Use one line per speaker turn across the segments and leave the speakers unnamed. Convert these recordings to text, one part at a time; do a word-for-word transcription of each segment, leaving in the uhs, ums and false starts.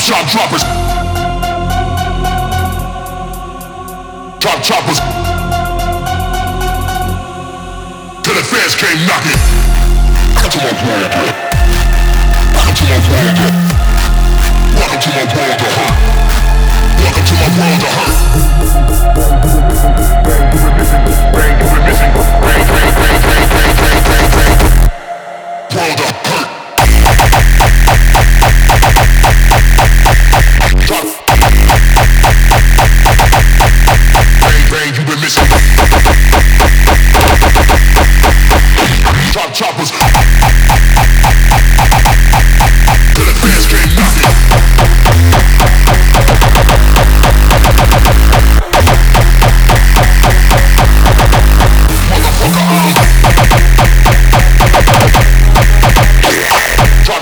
Drop droppers. Drop choppers. Till the fans came knocking. Welcome to my world. Welcome to my world. Welcome to my world of hurt. Welcome to my world of hurt. Brain, you been missing. Brain, you been missing. Brain, brain, brain, brain, brain, brain, brain, brain. World of hurt. Drop. Brain, brain, you been missing. Drop choppers. Till the fans came knocking. Motherfucker, I'm drop.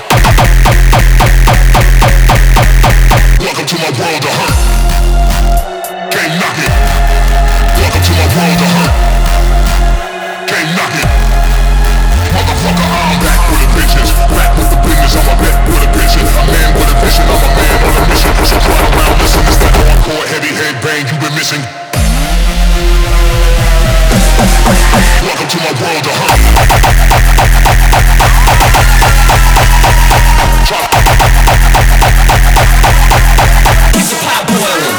Welcome to my world of hurt. Came knocking. Welcome to my world of hurt. Came knocking. Motherfucker, I'm back with the bitches. Back with the business, I'm a bet with a bitch. A man with a vision, I'm a man on a mission. So run around, listen, it's that hardcore heavy head bang you've been missing. Welcome to my world of hurt. Drop. Keep the pot boiling.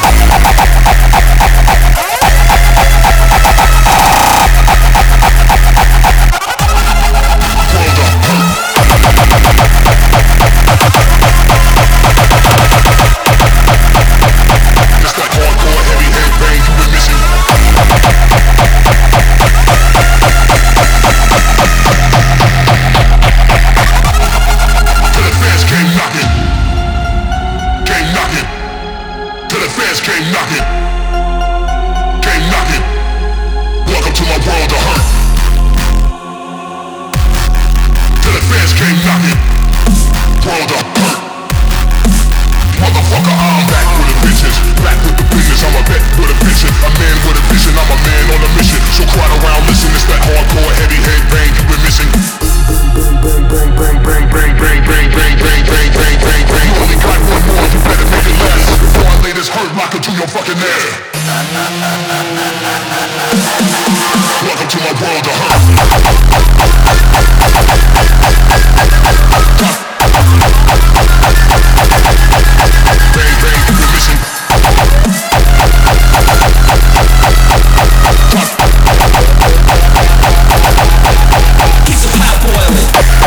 Came knocking, came knocking. Welcome to my world of hurt. Till the fans came knocking. World of hurt. Motherfucker, I'm back with the bitches. Back with the business, I'm a vet with a vision. A man with a vision, I'm a man on a mission. So crowd around, listen, it's that hardcore heavy head bang you've been missing. Bang, bang, bang, bang, bang, bang, bang, bang, bang, bang, bang, bang, bang. You only got one more, you better make it last. Before I lay this hurt locker to your fucking ass. Welcome to my world of hurt. Bang, bang, you've been missing. Keep the pot boiling.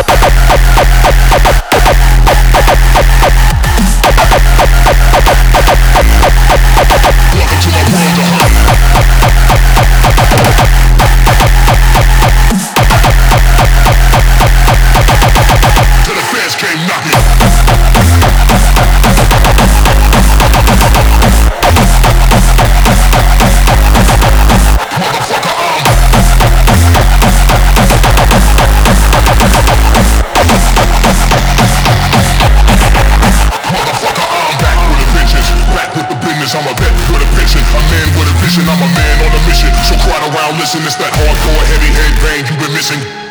Welcome to my world of hurt. Till the fans came knocking. Motherfucker, I'm Motherfucker, I'm back with the bitches. Back with the business, I'm a vet with a vision. A man with a vision, I'm a man on a mission. So crowd around, listen, it's that hardcore heavy head bang you've been missing.